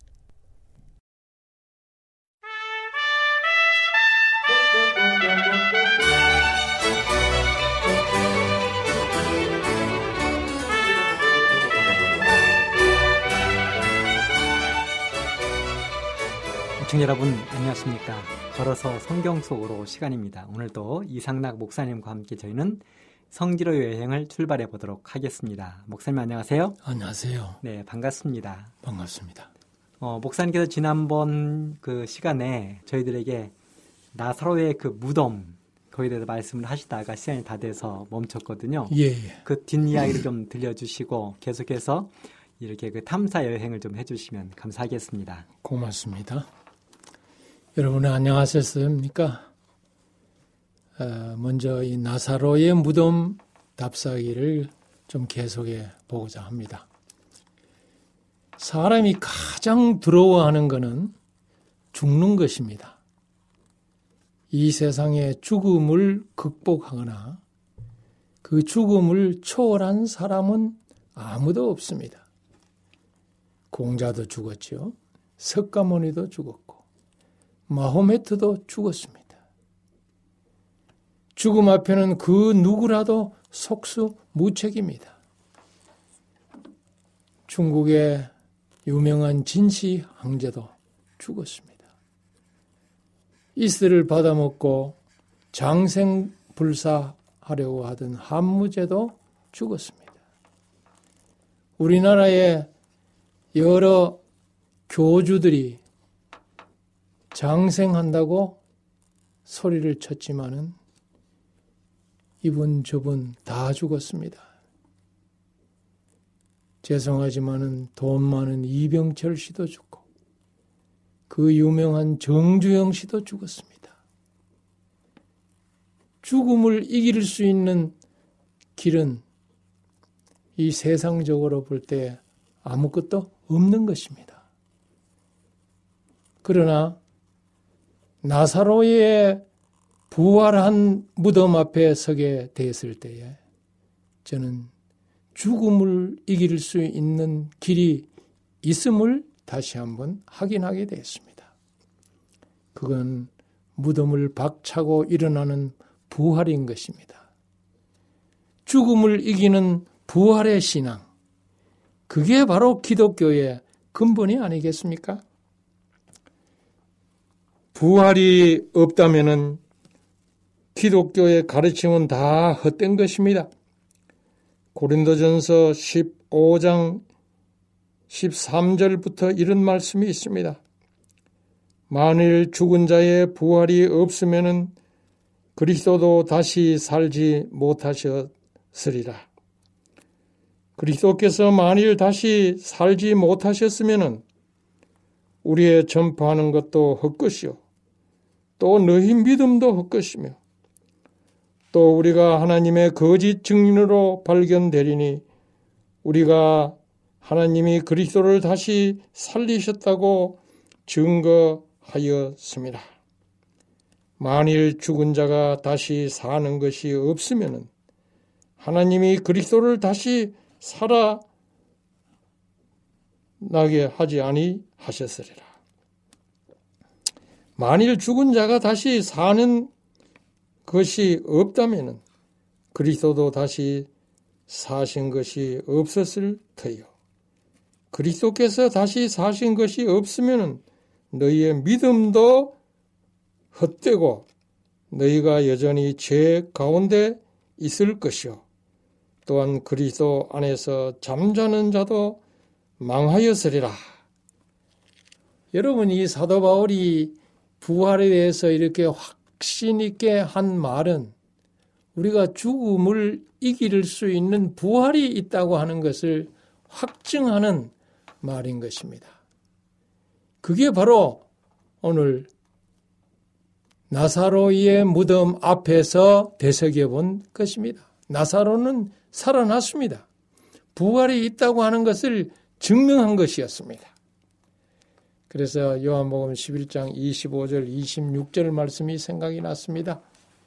시청자 여러분 안녕하십니까. 걸어서 성경 속으로 시간입니다. 오늘도 이상락 목사님과 함께 저희는 성지로 여행을 출발해 보도록 하겠습니다. 목사님 안녕하세요. 안녕하세요. 네, 반갑습니다. 반갑습니다. 어, 목사님께서 지난번 그 시간에 저희들에게 나사로의 그 무덤 거기에 대해서 말씀을 하시다가 시간이 다 돼서 멈췄거든요. 예, 예. 그 뒷이야기를 좀 들려주시고 계속해서 이렇게 그 탐사 여행을 좀 해주시면 감사하겠습니다. 고맙습니다. 여러분 안녕하셨습니까? 어, 먼저 이 나사로의 무덤 답사기를 좀 계속해 보고자 합니다. 사람이 가장 두려워하는 것은 죽는 것입니다. 이 세상의 죽음을 극복하거나 그 죽음을 초월한 사람은 아무도 없습니다. 공자도 죽었죠. 석가모니도 죽었고 마호메트도 죽었습니다. 죽음 앞에는 그 누구라도 속수무책입니다. 중국의 유명한 진시 황제도 죽었습니다. 이슬을 받아먹고 장생불사하려고 하던 한무제도 죽었습니다. 우리나라의 여러 교주들이 장생한다고 소리를 쳤지만은 이분 저분 다 죽었습니다. 죄송하지만은 돈 많은 이병철 씨도 죽고 그 유명한 정주영 씨도 죽었습니다. 죽음을 이길 수 있는 길은 이 세상적으로 볼 때 아무것도 없는 것입니다. 그러나 나사로의 부활한 무덤 앞에 서게 됐을 때에 저는 죽음을 이길 수 있는 길이 있음을 다시 한번 확인하게 되었습니다. 그건 무덤을 박차고 일어나는 부활인 것입니다. 죽음을 이기는 부활의 신앙, 그게 바로 기독교의 근본이 아니겠습니까? 부활이 없다면은 기독교의 가르침은 다 헛된 것입니다. 고린도전서 십오 장 십삼 절부터 이런 말씀이 있습니다. 만일 죽은 자의 부활이 없으면은 그리스도도 다시 살지 못하셨으리라. 그리스도께서 만일 다시 살지 못하셨으면은 우리의 전파하는 것도 헛것이요 또 너희 믿음도 헛것이며 또 우리가 하나님의 거짓 증인으로 발견되리니 우리가 하나님이 그리스도를 다시 살리셨다고 증거하였습니다. 만일 죽은 자가 다시 사는 것이 없으면 하나님이 그리스도를 다시 살아나게 하지 아니하셨으리라. 만일 죽은 자가 다시 사는 것이 없다면 그리스도도 다시 사신 것이 없었을 터요. 그리스도께서 다시 사신 것이 없으면 너희의 믿음도 헛되고 너희가 여전히 죄 가운데 있을 것이요. 또한 그리스도 안에서 잠자는 자도 망하였으리라. 여러분, 이 사도 바울이 부활에 대해서 이렇게 확신 있게 한 말은 우리가 죽음을 이길 수 있는 부활이 있다고 하는 것을 확증하는 말인 것입니다. 그게 바로 오늘 나사로의 무덤 앞에서 되새겨 본 것입니다. 나사로는 살아났습니다. 부활이 있다고 하는 것을 증명한 것이었습니다. 그래서 요한복음 십일 장 이십오 절 이십육 절 말씀이 생각이 났습니다.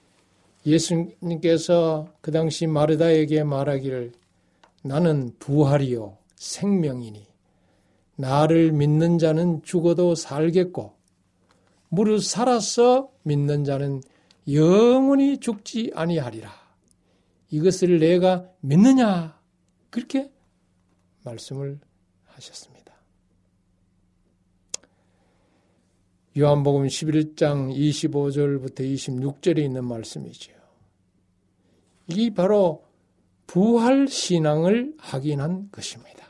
예수님께서 그 당시 마르다에게 말하기를 나는 부활이요 생명이니 나를 믿는 자는 죽어도 살겠고 무릇 살아서 믿는 자는 영원히 죽지 아니하리라. 이것을 내가 믿느냐? 그렇게 말씀을 하셨습니다. 요한복음 십일 장 이십오 절부터 이십육 절에 있는 말씀이지요. 이 바로 부활 신앙을 확인한 것입니다.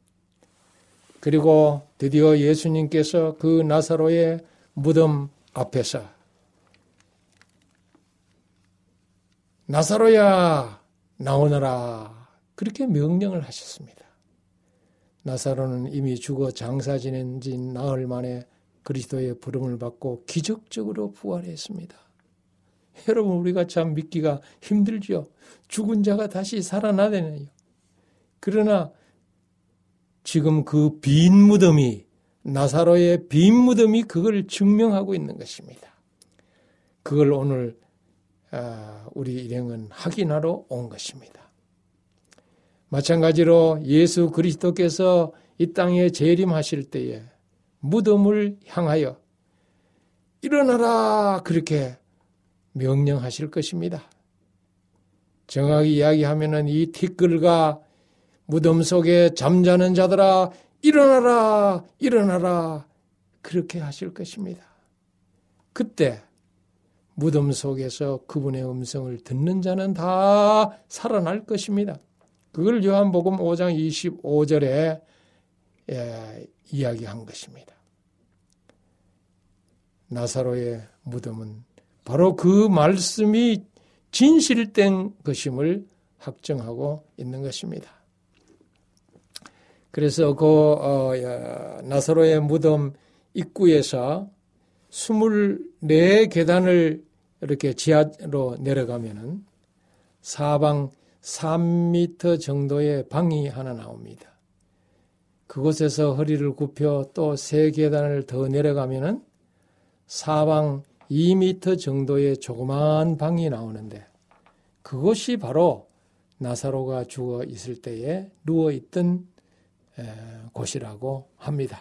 그리고 드디어 예수님께서 그 나사로의 무덤 앞에서 나사로야 나오너라 그렇게 명령을 하셨습니다. 나사로는 이미 죽어 장사 지낸 지 나흘 만에 그리스도의 부름을 받고 기적적으로 부활했습니다. 여러분 우리가 참 믿기가 힘들죠. 죽은 자가 다시 살아나다니요. 그러나 지금 그 빈 무덤이 나사로의 빈 무덤이 그걸 증명하고 있는 것입니다. 그걸 오늘 우리 일행은 확인하러 온 것입니다. 마찬가지로 예수 그리스도께서 이 땅에 재림하실 때에 무덤을 향하여 일어나라 그렇게 명령하실 것입니다. 정확히 이야기하면은 이 티끌과 무덤 속에 잠자는 자들아 일어나라 일어나라 그렇게 하실 것입니다. 그때 무덤 속에서 그분의 음성을 듣는 자는 다 살아날 것입니다. 그걸 요한복음 오 장 이십오 절에 예, 이야기한 것입니다. 나사로의 무덤은 바로 그 말씀이 진실된 것임을 확정하고 있는 것입니다. 그래서 그 어, 나사로의 무덤 입구에서 이십사 계단을 이렇게 지하로 내려가면은 사방 삼 미터 정도의 방이 하나 나옵니다. 그곳에서 허리를 굽혀 또 세 계단을 더 내려가면은 사방 이 미터 정도의 조그마한 방이 나오는데 그것이 바로 나사로가 죽어 있을 때에 누워 있던 곳이라고 합니다.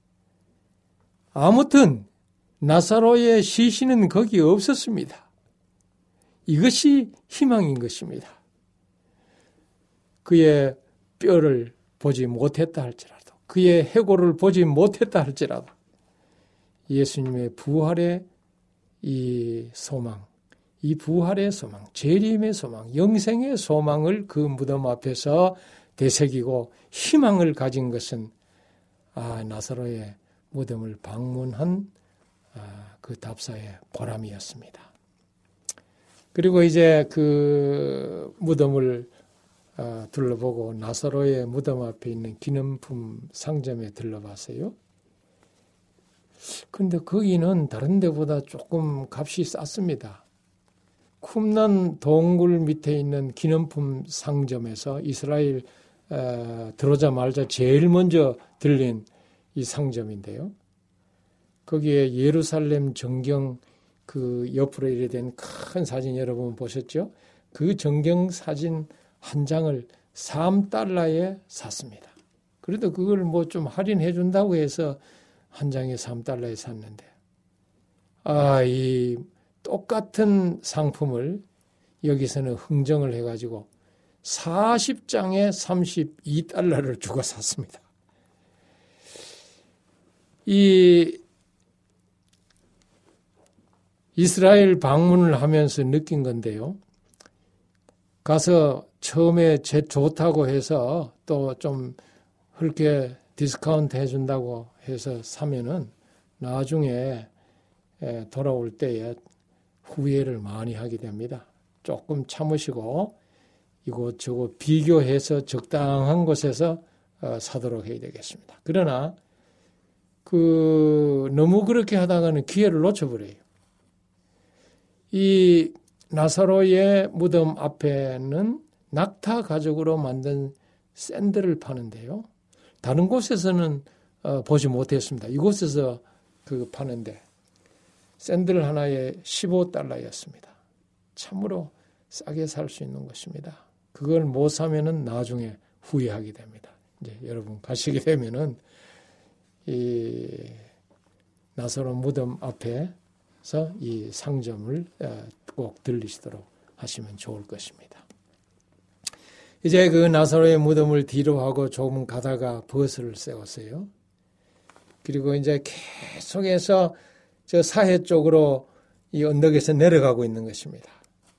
아무튼 나사로의 시신은 거기 없었습니다. 이것이 희망인 것입니다. 그의 뼈를 보지 못했다 할지라도 그의 해골을 보지 못했다 할지라도 예수님의 부활의 이 소망, 이 부활의 소망, 재림의 소망, 영생의 소망을 그 무덤 앞에서 되새기고 희망을 가진 것은 아, 나사로의 무덤을 방문한 아, 그 답사의 보람이었습니다. 그리고 이제 그 무덤을 아, 둘러보고 나사로의 무덤 앞에 있는 기념품 상점에 들러봤어요. 근데 거기는 다른 데보다 조금 값이 쌌습니다. 쿰난 동굴 밑에 있는 기념품 상점에서 이스라엘 에, 들어오자마자 제일 먼저 들린 이 상점인데요. 거기에 예루살렘 정경 그 옆으로 이래 된 큰 사진 여러분 보셨죠? 그 정경 사진 한 장을 삼 달러에 샀습니다. 그래도 그걸 뭐 좀 할인해 준다고 해서 한 장에 삼 달러에 샀는데, 아, 이 똑같은 상품을 여기서는 흥정을 해가지고 사십 장에 삼십이 달러를 주고 샀습니다. 이 이스라엘 방문을 하면서 느낀 건데요. 가서 처음에 제 좋다고 해서 또 좀 그렇게 디스카운트 해준다고 해서 사면은 나중에 돌아올 때에 후회를 많이 하게 됩니다. 조금 참으시고 이곳저곳 비교해서 적당한 곳에서 사도록 해야 되겠습니다. 그러나 그 너무 그렇게 하다가는 기회를 놓쳐버려요. 이 나사로의 무덤 앞에는 낙타 가죽으로 만든 샌들을 파는데요. 다른 곳에서는 어, 보지 못했습니다. 이곳에서 그 파는데 샌들 하나에 십오 달러였습니다. 참으로 싸게 살 수 있는 것입니다. 그걸 못 사면은 나중에 후회하게 됩니다. 이제 여러분 가시게 되면은 이 나사로 무덤 앞에서 이 상점을 꼭 들리시도록 하시면 좋을 것입니다. 이제 그 나사로의 무덤을 뒤로 하고 조금 가다가 버스를 세웠어요. 그리고 이제 계속해서 저 사해 쪽으로 이 언덕에서 내려가고 있는 것입니다.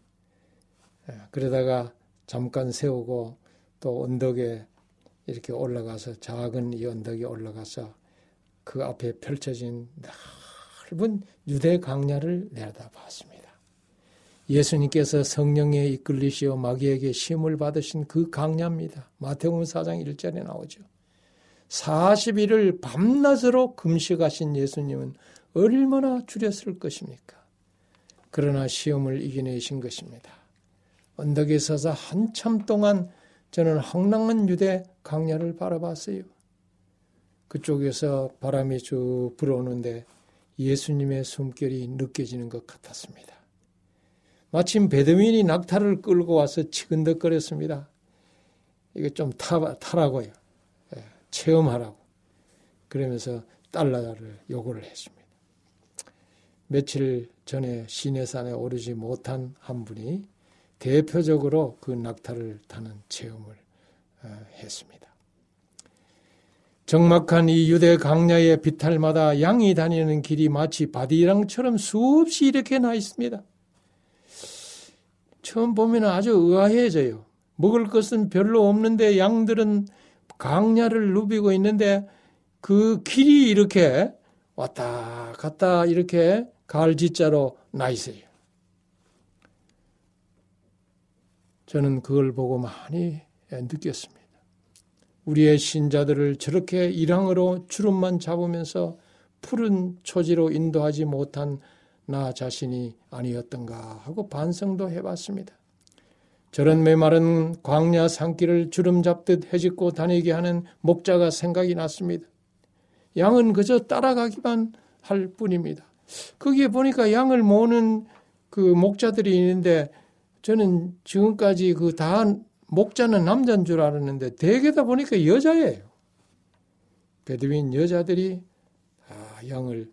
그러다가 잠깐 세우고 또 언덕에 이렇게 올라가서 작은 이 언덕에 올라가서 그 앞에 펼쳐진 넓은 유대 광야를 내려다봤습니다. 예수님께서 성령에 이끌리시어 마귀에게 시험을 받으신 그 광야입니다. 마태복음 사 장 일 절에 나오죠. 사십 일을 밤낮으로 금식하신 예수님은 얼마나 줄였을 것입니까? 그러나 시험을 이겨내신 것입니다. 언덕에 서서 한참 동안 저는 황량한 유대 광야를 바라봤어요. 그쪽에서 바람이 쭉 불어오는데 예수님의 숨결이 느껴지는 것 같았습니다. 마침 베드윈이 낙타를 끌고 와서 치근덕거렸습니다. 이거 좀 타, 타라고요. 예, 체험하라고. 그러면서 달러를 요구를 했습니다. 며칠 전에 시내산에 오르지 못한 한 분이 대표적으로 그 낙타를 타는 체험을 어, 했습니다. 적막한 이 유대 강야의 비탈마다 양이 다니는 길이 마치 바디랑처럼 수없이 이렇게 나 있습니다. 처음 보면 아주 의아해져요. 먹을 것은 별로 없는데 양들은 강야를 누비고 있는데 그 길이 이렇게 왔다 갔다 이렇게 갈지자로 나 있어요. 저는 그걸 보고 많이 느꼈습니다. 우리의 신자들을 저렇게 일항으로 주름만 잡으면서 푸른 초지로 인도하지 못한 나 자신이 아니었던가 하고 반성도 해봤습니다. 저런 메마른 광야 산길을 주름 잡듯 헤집고 다니게 하는 목자가 생각이 났습니다. 양은 그저 따라가기만 할 뿐입니다. 거기에 보니까 양을 모으는 그 목자들이 있는데 저는 지금까지 그 다 목자는 남자인 줄 알았는데 대개다 보니까 여자예요. 베드윈 여자들이 다 양을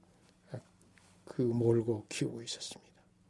그 몰고 키우고 있었습니다.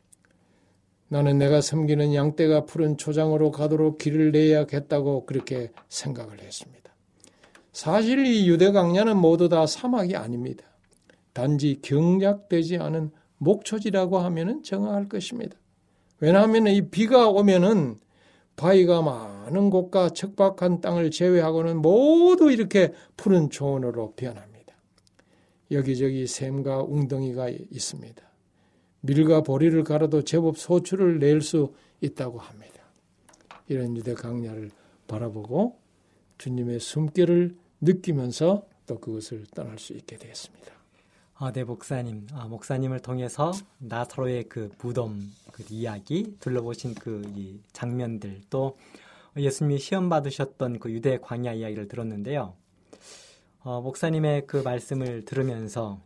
나는 내가 섬기는 양떼가 푸른 초장으로 가도록 길을 내야겠다고 그렇게 생각을 했습니다. 사실 이 유대 광야는 모두 다 사막이 아닙니다. 단지 경작되지 않은 목초지라고 하면은 정확할 것입니다. 왜냐하면 이 비가 오면은 바위가 많은 곳과 척박한 땅을 제외하고는 모두 이렇게 푸른 초원으로 변합니다. 여기저기 샘과 웅덩이가 있습니다. 밀과 보리를 갈아도 제법 소출을 낼 수 있다고 합니다. 이런 유대 광야를 바라보고 주님의 숨결을 느끼면서 또 그것을 떠날 수 있게 되었습니다. 아, 네, 목사님. 아, 목사님을 통해서 나사로의 그 무덤 그 이야기, 둘러보신 그 이 장면들, 또 예수님이 시험 받으셨던 그 유대 광야 이야기를 들었는데요. 어, 목사님의 그 말씀을 들으면서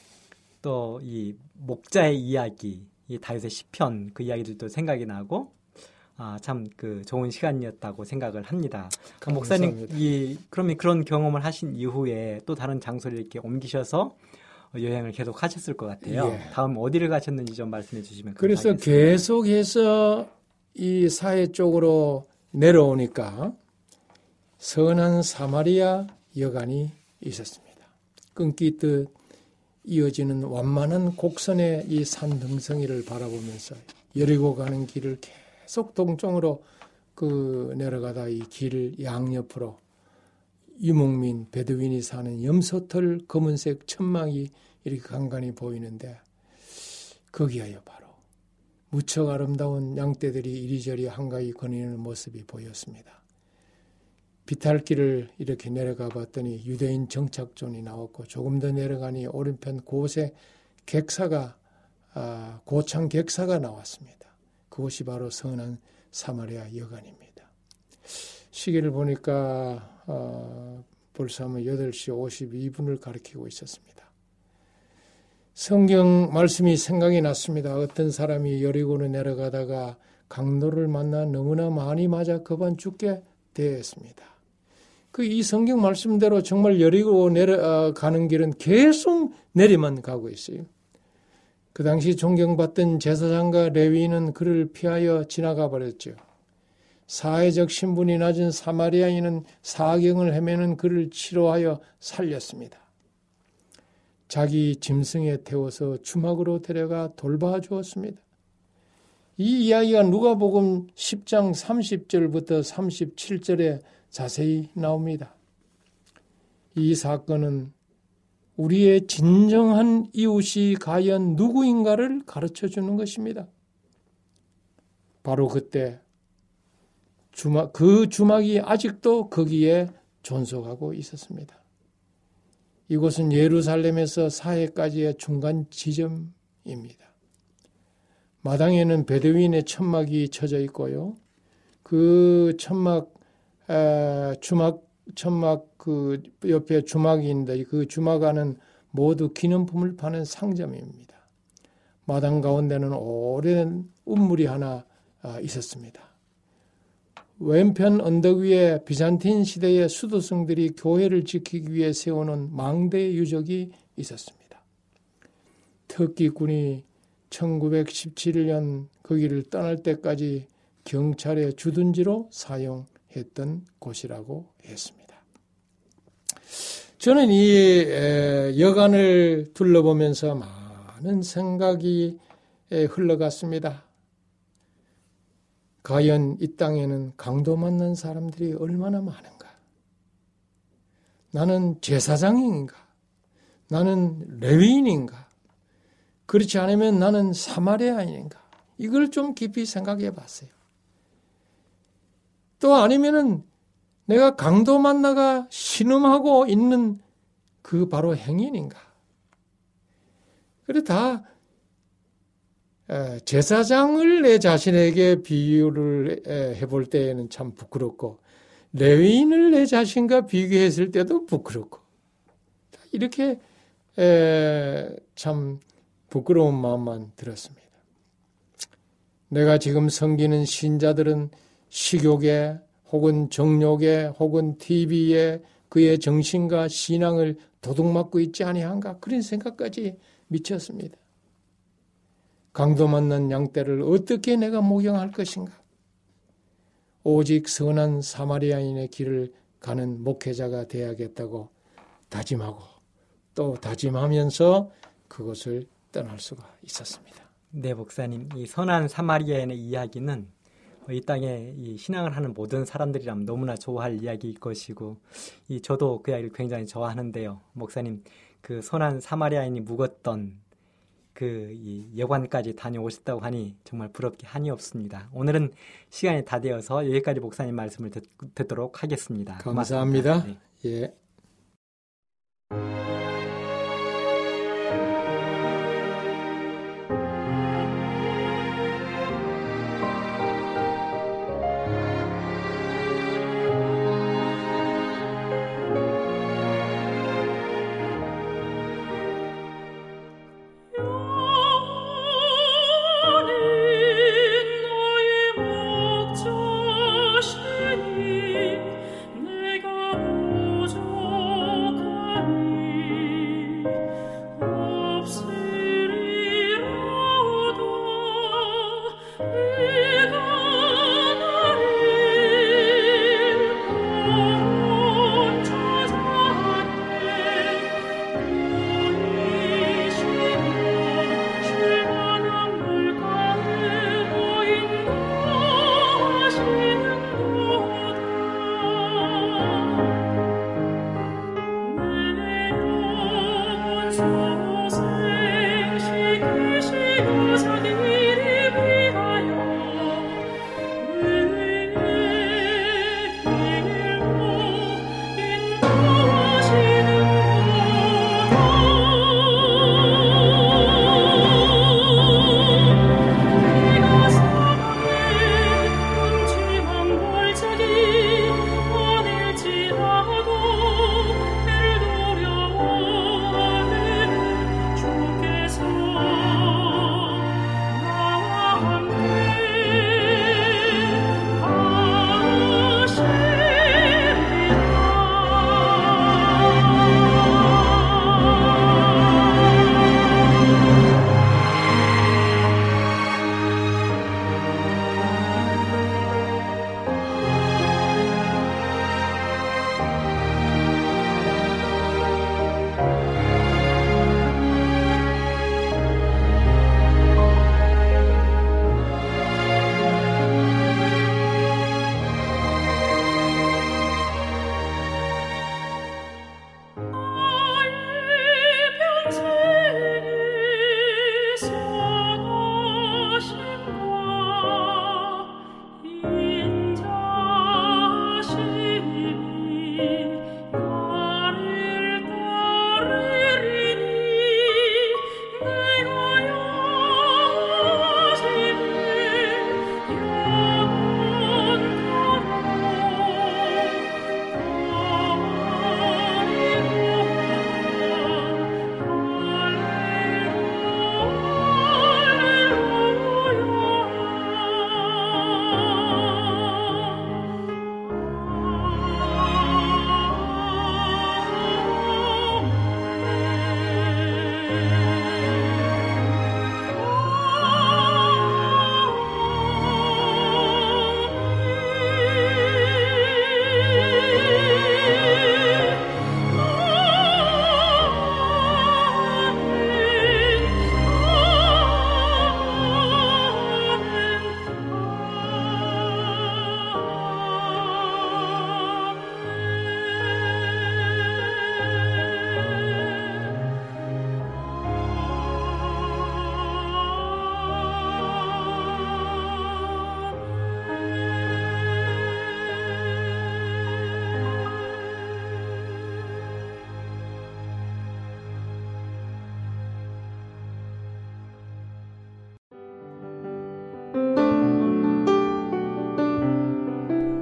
또 이 목자의 이야기, 이 다윗의 시편 그 이야기들도 생각이 나고, 아, 참 그 좋은 시간이었다고 생각을 합니다. 그 목사님, 이 그러면 그런 경험을 하신 이후에 또 다른 장소를 이렇게 옮기셔서 여행을 계속 하셨을 것 같아요. 예. 다음 어디를 가셨는지 좀 말씀해 주시면 그래서 감사하겠습니다. 계속해서 이 사해 쪽으로 내려오니까 선한 사마리아 여간이 있었습니다. 끊기듯 이어지는 완만한 곡선의 이 산 등성이를 바라보면서 여리고 가는 길을 계속 동쪽으로 그 내려가다 이 길 양옆으로 유목민 베드윈이 사는 염소털 검은색 천막이 이렇게 간간히 보이는데 거기에요 바로 무척 아름다운 양떼들이 이리저리 한가히 거니는 모습이 보였습니다. 비탈길을 이렇게 내려가 봤더니 유대인 정착존이 나왔고 조금 더 내려가니 오른편 곳에 객사가 아, 고창 객사가 나왔습니다. 그곳이 바로 선한 사마리아 여간입니다. 시계를 보니까 어, 벌써 하면 여덟 시 오십이 분을 가리키고 있었습니다. 성경 말씀이 생각이 났습니다. 어떤 사람이 여리고로 내려가다가 강도를 만나 너무나 많이 맞아 급한 죽게 되었습니다. 그 이 성경 말씀대로 정말 여리고 내려가는 길은 계속 내리만 가고 있어요. 그 당시 존경받던 제사장과 레위인은 그를 피하여 지나가 버렸죠. 사회적 신분이 낮은 사마리아인은 사경을 헤매는 그를 치료하여 살렸습니다. 자기 짐승에 태워서 주막으로 데려가 돌봐주었습니다. 이 이야기가 누가복음 십 장 삼십 절부터 삼십칠 절에 자세히 나옵니다. 이 사건은 우리의 진정한 이웃이 과연 누구인가를 가르쳐주는 것입니다. 바로 그때 주막, 그 주막이 아직도 거기에 존속하고 있었습니다. 이곳은 예루살렘에서 사해까지의 중간 지점입니다. 마당에는 베드윈의 천막이 쳐져 있고요. 그 천막, 에, 주막, 천막 그 옆에 주막이 있는데 그 주막 안은 모두 기념품을 파는 상점입니다. 마당 가운데는 오랜 우물이 하나 있었습니다. 왼편 언덕 위에 비잔틴 시대의 수도승들이 교회를 지키기 위해 세우는 망대 유적이 있었습니다. 터키군이 천구백십칠 년 거기를 떠날 때까지 경찰의 주둔지로 사용했던 곳이라고 했습니다. 저는 이 여관을 둘러보면서 많은 생각이 흘러갔습니다. 과연 이 땅에는 강도 만난 사람들이 얼마나 많은가? 나는 제사장인가? 나는 레위인인가? 그렇지 않으면 나는 사마리아인인가? 이걸 좀 깊이 생각해 봤어요. 또 아니면은 내가 강도 만나가 신음하고 있는 그 바로 행인인가? 그래 다 제사장을 내 자신에게 비유를 해볼 때에는 참 부끄럽고 레위인을 내 자신과 비교했을 때도 부끄럽고 이렇게 참 부끄러운 마음만 들었습니다. 내가 지금 섬기는 신자들은 식욕에 혹은 정욕에 혹은 티비에 그의 정신과 신앙을 도둑맞고 있지 아니한가 그런 생각까지 미쳤습니다. 강도 만난 양떼를 어떻게 내가 목용할 것인가? 오직 선한 사마리아인의 길을 가는 목회자가 되어야겠다고 다짐하고 또 다짐하면서 그것을 떠날 수가 있었습니다. 네, 목사님. 이 선한 사마리아인의 이야기는 이 땅에 이 신앙을 하는 모든 사람들이라면 너무나 좋아할 이야기일 것이고, 이 저도 그 이야기를 굉장히 좋아하는데요. 목사님, 그 선한 사마리아인이 묵었던 그 이 여관까지 다녀오셨다고 하니 정말 부럽게 한이 없습니다. 오늘은 시간이 다 되어서 여기까지 목사님 말씀을 듣, 듣도록 하겠습니다. 감사합니다. 네. 예. 내가 부족하니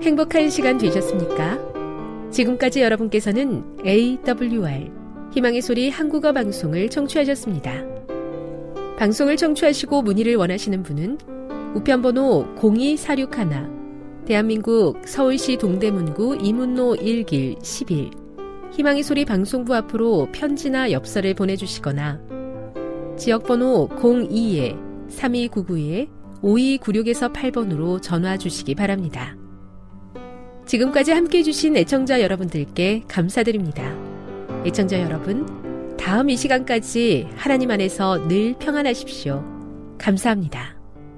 행복한 시간 되셨습니까? 지금까지 여러분께서는 에이더블유알 희망의 소리 한국어 방송을 청취하셨습니다. 방송을 청취하시고 문의를 원하시는 분은 우편번호 공이사육일 대한민국 서울시 동대문구 이문로 일 길 십일 희망의 소리 방송부 앞으로 편지나 엽서를 보내주시거나 지역번호 공이 삼이구구 오이구육에서 팔 번으로 전화 주시기 바랍니다. 지금까지 함께해 주신 애청자 여러분들께 감사드립니다. 애청자 여러분, 다음 이 시간까지 하나님 안에서 늘 평안하십시오. 감사합니다.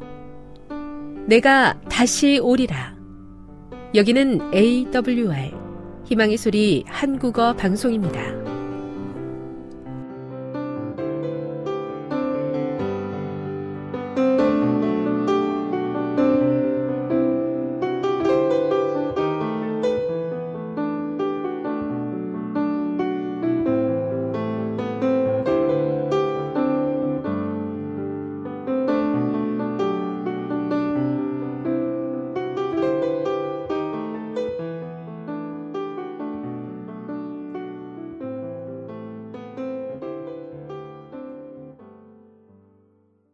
내가 다시 오리라. 여기는 에이더블유알 희망의 소리 한국어 방송입니다.